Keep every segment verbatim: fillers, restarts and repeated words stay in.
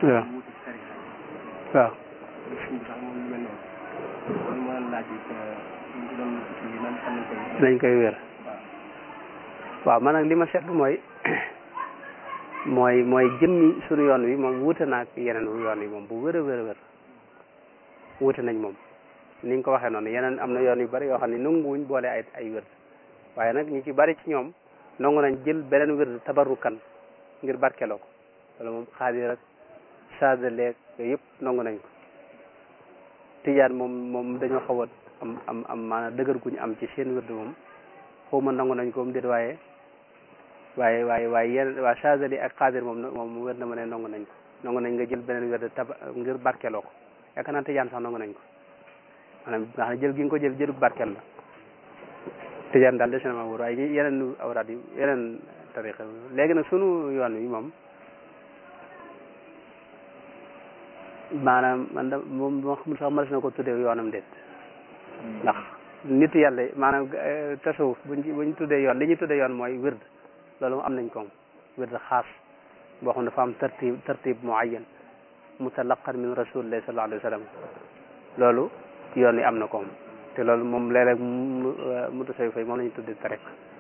waaw waaw dañ koy wér waaw man nag li ma seetlu mooy mooy mooy jëmmi suñu yoon wi moom wuute naag yeneen yoon wi moom bu wér a wér a wér wuute nañ moom ni nga ko waxee noonu yeneen am na yoon yu bari yoo xam ne nanguwuñ boole ay ay wér waaye nag ñi ci bari ci ñoom nangu nañ jël beneen wér tabarukan ngir barkeloo ko wala moom xaadir rek sadaleeg yooyu yëpp nangu nañ ko tijaan moom moom dañoo xaw a am am am maanaam dëgër guñ am ci seen wér moom xaw ma nangu nañ ko mu déet waaye waaye waaye waaye yenn waa sadali ak xaadir moom moom wér na ma ne nangu nañ ko nangu nañ nga jël beneen wér taba ngir barkeloo ko yaakaar naa tijaan sax nangu nañ ko maanaam ndax ne jël gi nga ko jël jëlub barkel la tijaan daal des na ma wóor waaye yeneen awraat yi yeneen tariqa léegi nag sunu yoon wi moom maanaam man da moom moo xamul sax mas na ko tuddee yoonam déet ndax nit yàlla maanaam tasawuf buñ buñ tuddee yoon li ñuy tuddee yoon mooy wird loolu moom am nañ ko wird xaas boo xam ne dafa am tartib tartib muayyan mutalaqan min rasulillahi sallallahu alayhi wa sallam loolu yoon wi am na ko te loolu moom léeg-léeg mu tasawuf yi moom la ñu tuddee tariq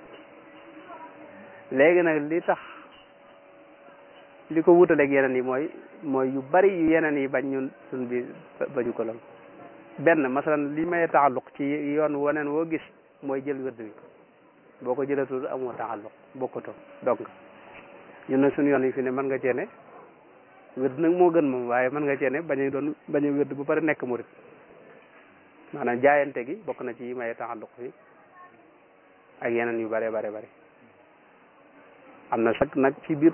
léegi nag li tax li ko wutaleeg yeneen yi mooy mooy yu bari yu yeneen yi bañ ñun suñ bi bañu ko lool benn masalan li may taxalluq ci yoon waneen woo gis mooy jël wërd wi boo ko jëlatul amoo taxalluq bokkutoo donc ñun nag suñu yoon yi fi ne mën nga ceene wërd nag moo gën moom waaye mën nga ceene bañ a doon bañ a wërd bu pare nekk murit maanaam jaayante gi bokk na ci yi may taxalluq fi ak yeneen yu bare bare bare am na sax nag ci biir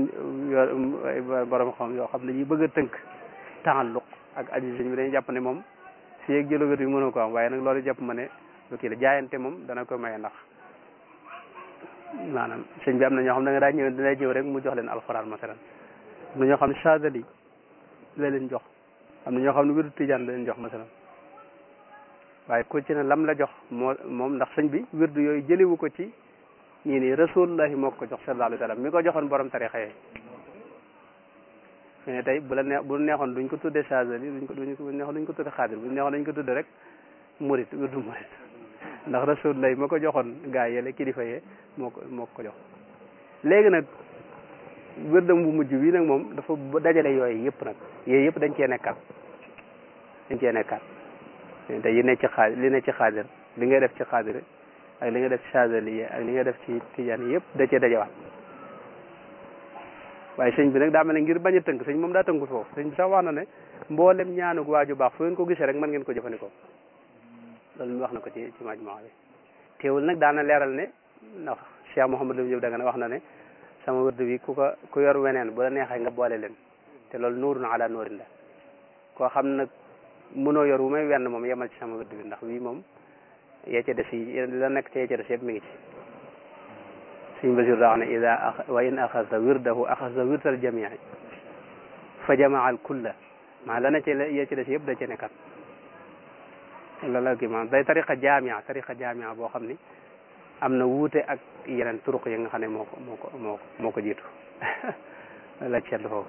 borom xam yoo xam ne ñuy bëgg a tënk taxalluq ak aju sëñ bi dañuy jàpp ne moom si yeeg jëlo wér bi mënu ko am waaye nag loolu jàpp ma ne lu kii la jaayante moom dana ko maye ndax maanaam sëñ bi am na ñoo xam ne da nga daa ñëw dina jëw rek mu jox leen alxuraan masalan am na ñoo xam ne sadali la leen jox am na ñoo xam ne wéru tijaan la leen jox masalan waaye ku ci ne lam la jox moo moom ndax sëñ bi wérdu yooyu jëliwu ko ci ñii nii rasulullahi moo ko jox sallallahu alayhi wa sallam mi ko joxoon borom tarixa yi fi ne tey bu la neex bu neexoon duñ ko tudde sadali duñ ko duñ ko neexoon duñ ko tudde xaadir bu neexoon dañ ko tudde rek murit wirdu murit ndax rasulullahi moo ko joxoon gaa yele kilifa yee moo ko moo ko jox léegi nag wirdam bu mujj bii nag moom dafa dajale yooyu yëpp nag yooyu yëpp dañ cee nekkaat dañ cee nekkaat te yi ne ci xaadir li ne ci xaadir li ngay def ci xaadir ak li nga def ci sadali ak li nga def ci tijaan yëpp da cee dajawaat waaye sëñ bi nag daa mel ne ngir bañ a tënk sëñ moom daa tënkul foofu sëñ bi sax wax na ne mboolem ñaanug waaju baax fu ngeen ko gisee rek mën ngeen ko jëfandikoo loolu mi wax na ko ci ci majmaa bi teewul nag daana leeral ne ndax Cheikh Mouhamadou Lamine Diop Dagana wax na ne sama wërd bi ku ko ku yor weneen bu la neexee nga boole leen te loolu nuurun ala nuurin la koo xam nag mënoo yor wu may wenn moom yemal ci sama wërd bi ndax wii moom yee ca des yi la nekk ci yee ca des yëpp mi ngi ci suñ basir daa wax ne ida wa in axasta wirdahu axasta wirdal jamii fa jamaa al kulla maa la na ci yee ca des yëpp da ci nekkat la la kii maanaam day tariqa jamia tariqa jamia boo xam ni am na wuute ak yeneen turuq yi nga xam ne moo ko moo ko moo moo ko jiitu la seetlu foofu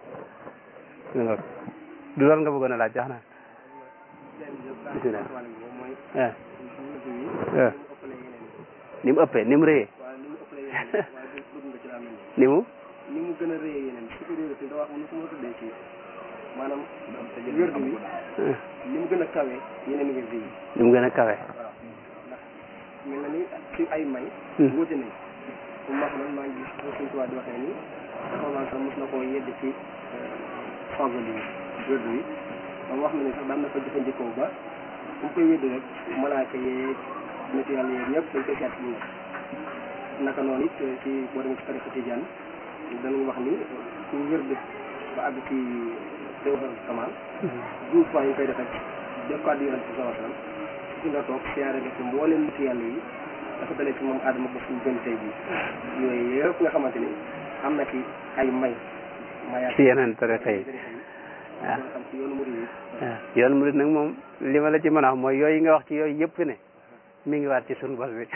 du loolu nga bëggoon a laaj jax na bismillah ni mu ëppee ni mu rëyee ni mu ni mu gën a rëyee yeneen supériorité da wax mu ko tuddee ci maanaam wérdu bi ni mu gën a kawe yeneen wérdu yi ni mu gën a kawe waaw ndax mel na ni ci ay may wuute nañ bu max lan maa ngi gis suñ tubaab di waxee ni xamaan sax mos na koo yedd ci fagoli wérdu yi moom wax na ni sax daan na ko jëfandikoo ba bu koy wéddi rek malaaka yeeg nit yàlla yeeg ñëpp dañ koy seet lu nekk naka noonu it ci boo demee ci tariqa tijaan danañ wax ni ku wérdi ba àgg ci Jawharatul Kamal douze fois yi koy def rek def ko addi yonent bi sallallahu alayhi wasallam ci nga toog siyaare nga ci mbooleem nit yàlla yi dafa dalee ci moom Adama ba suñu gën tey bi yooyu yëpp nga xamante ni am na ci ay may mayaat ci yeneen tariqa yi waaw xam ci yoonu murid yi waaw yoonu murid nag moom li ma la ci mën a wax mooy yooyu nga wax ci yooyu yëpp ne mi ngi waat ci suñu bos bi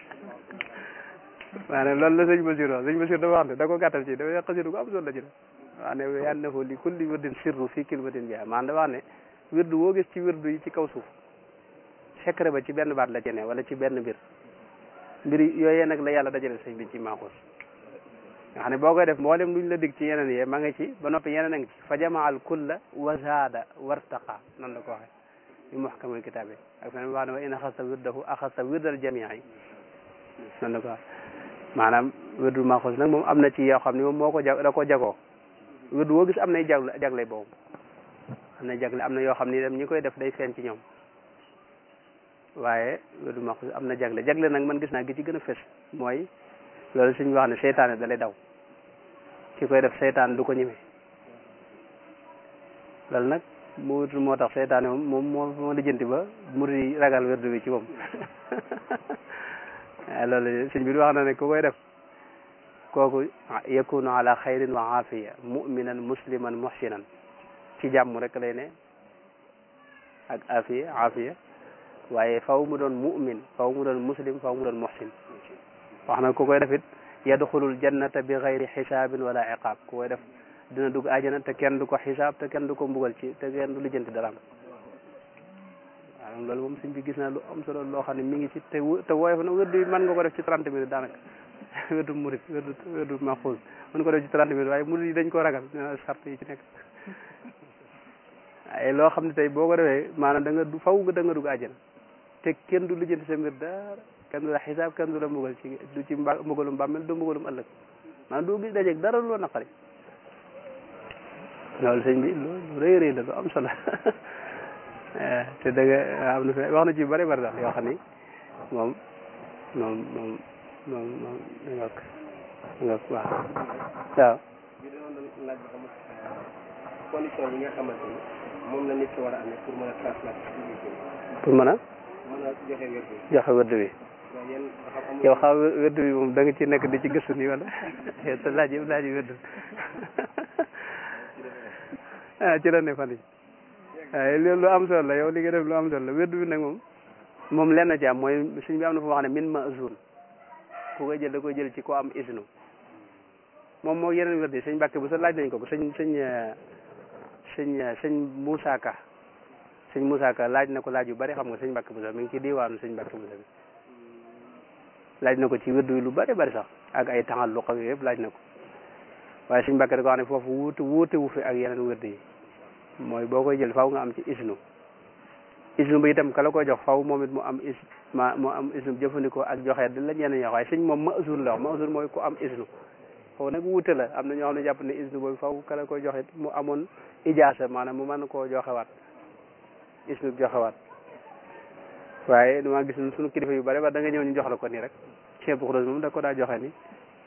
maanaam loolu la sëñ Basiru wax sëñ Basiru dafa wax ne da ko gàttal ci dafa xasidu ko am solo la ci wax ne yannahu li kulli wirdin sirru fii kilmatin biha maanaam wax ne wirdu woo gis ci wirdu yi ci kaw suuf secret ba ci benn baat la ci ne wala ci benn mbir mbir yooyee nag la yàlla dajale sëñ bi ci maaxuus nga xam ne boo koy def mboolem luñ la dig ci yeneen yee ma nga ci ba noppi yeneen a ngi ci fa jamaal kulla wa zaada wartaqa noonu la ko waxee bi muhkamul kitaab yi ak feneen wax ne wa in axasta wirdahu axasta wirdal jamii yi noonu la ko waxee maanaam wirdu maaxuus nag moom am na ci yoo xam ne moom moo ko jag da ko jagoo wirdu woo gis am nay jagle jagle boobu am na jagle am na yoo xam ne dem ñi koy def day feeñ ci ñoom waaye wirdu maaxuus am na jagle jagle nag man gis naa gi ci gën a fës mooy loolu suñu wax ne seytaane da lay daw ki koy def seytaan du ko ñeme loolu nag mu wutul moo tax seytaane moom moom moo moo lijjanti ba murid ragal wirdu bi ci moom loolu sëñ bi wax na ne ku koy def kooku yakunu ala xayrin wa aafiya muminan musliman muhsinan ci jàmm rek lay ne ak aafiya aafiya waaye faw mu doon mumin faw mu doon muslim faw mu doon muhsin wax na ku koy def it yadxulul jannata bi xayri xisaabin wala iqaab ku koy def dina dugg àjjana te kenn du ko xisaab te kenn du ko mbugal ci te kenn du lijjanti dara waaw loolu moom sëñ bi gis naa lu am solo loo xam ne mi ngi ci te te woyof na wérdu mën nga ko def ci trente minutes daanaka wérdu murid wérdu wérdu maxuus mën ko def ci trente minutes waaye murid yi dañ ko ragal sart yi ci nekk waaye loo xam ne tey boo ko defee maanaam da nga du faw nga da nga dugg àjjana te kenn du lijjanti sa mbir dara kenn du la xisaab kenn du la mbugal ci du ci mba mbugalum bàmmeel du mbugalum ëllëg maanaam doo gis dajeeg dara lu la naqari loolu sëñ bi lu rëy rëy la lu am solo te da nga am na fi wax na ci bëri bëri daal yoo xam ni moom moom moom moom moom da nga nga waaw waaw bi doon doon laaj ba xam condition yi nga xamante ni moom la nit ki war a amee pour mën a transmettre pour mën a mën a joxe wérdu joxe wérdu bi yow xaw wérdu bi moom da nga ci nekk di ci gëstu nii wala te laaj yëpp laaj wérdu ah ci la ne fan yi waaye loolu lu am solo la yow li nga def lu am solo la wérdu bi nag moom moom lenn ci am mooy suñ bi am na fu wax ne min ma'zun ku koy jël da koy jël ci ko am isnu moom moo yeneen wérdu yi sëñ Mbàkke bu sa laaj nañ ko ko sëñ sëñ sëñ sëñ Moussa Ka sëñ Moussa Ka laaj na ko laaj yu bari xam nga sëñ Mbàkke bu sa mi ngi ci diwaanu sëñ Mbàkke bu sa bi laaj na ko ci wérdu yi lu bari bari sax ak ay taxal lu xam yëpp laaj na ko waaye sëñ Mbàkke da ko wax ne foofu wuute wuute wu fi ak yeneen wérdu yi mooy boo koy jël faw nga am ci isnu isnu bi itam ka la koy jox faw moom it mu am is ma mu am isnu jëfandikoo ak joxe di la ñenn ñoo waaye sëñ moom ma'zun la wax ma'zun mooy ku am isnu foofu nag wuute la am na ñoo xam ne jàpp ne isnu boobu faw ka la koy joxe mu amoon ijaasa maanaam mu mën koo joxewaat isnu joxewaat waaye dama gis suñu kilifa yu bari ba da nga ñëw ñu jox la ko nii rek Cheikh Xuros moom da ko daa joxe ni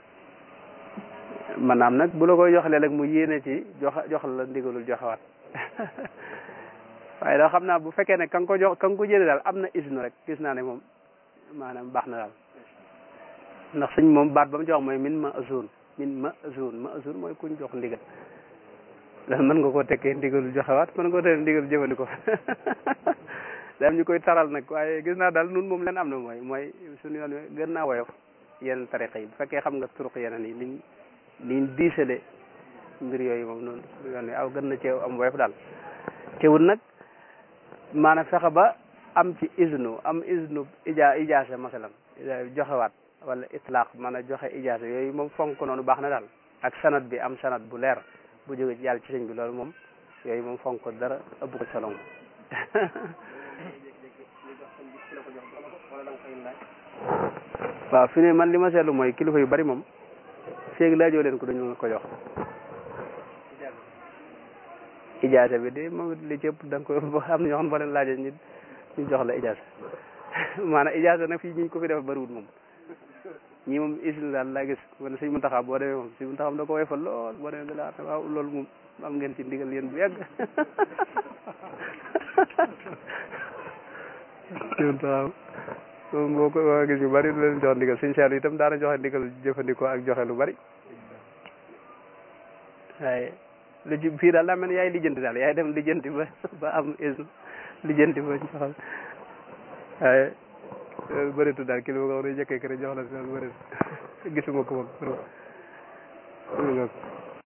maanaam nag bu la koy jox léeg-léeg mu yéene ci jox jox la ndigalul joxewaat waaye daal xam naa bu fekkee ne ka nga ko jox ka nga ko jëlee daal am na isnu rek gis naa ne moom maanaam baax na daal ndax suñ moom baat ba mu jox mooy min ma'zun min ma'zun ma'zun mooy kuñ jox ndigal loolu mën nga koo tekkee ndigalul joxewaat mën nga koo tekkee ndigal jëfandikoo daam ñu koy taral nag waaye gis naa daal nun moom leen am na mooy mooy suñu yoon wi gën naa woyof yeneen tariqa yi bu fekkee xam nga turuq yeneen yi liñ liñ diisale mbir yooyu moom noonu suñu yoon wi aw gën na ci am woyof daal teewul nag maanaam fexe ba am ci isnu am isnu ija ijaasa masalan joxewaat wala itlaq mën a joxe ijaasa yooyu moom fonk noonu baax na daal ak sanad bi am sanad bu leer bu jóge ci yàlla ci sëñ bi loolu moom yooyu moom fonk dara ëpp ko solo waaw fi ne man li ma seetlu mooy kilifa yu bari moom feeg laajoo leen ko dañu ko jox ijaasa bi de moom li ci ëpp da nga koy am na ñoo xam ne boo leen laajee ñu ñu jox la ijaasa maanaam ijaasa nag fii ñu ko fi def bariwul moom ñii moom isnu daal laa gis wala Sëñ Muntaxa boo demee moom Sëñ Muntaxa da ko woyofal lool boo demee nga la waaw loolu moom am ngeen ci ndigal yéen bu yàgg Sëñ Muntaxa moom boo ko waa gis yu bari du leen jox ndigal Sëñ Saaliw itam daana joxe ndigal jëfandikoo ak joxe lu bari waaye lu ci fii daal daa mel ne yaay lijjanti daal yaay dem lijjanti ba ba am isnu lijjanti ba joxal waaye bëritu daal kii li ma ko wax ne jëkkee kër jox la si daal bëritu gisuma ko moom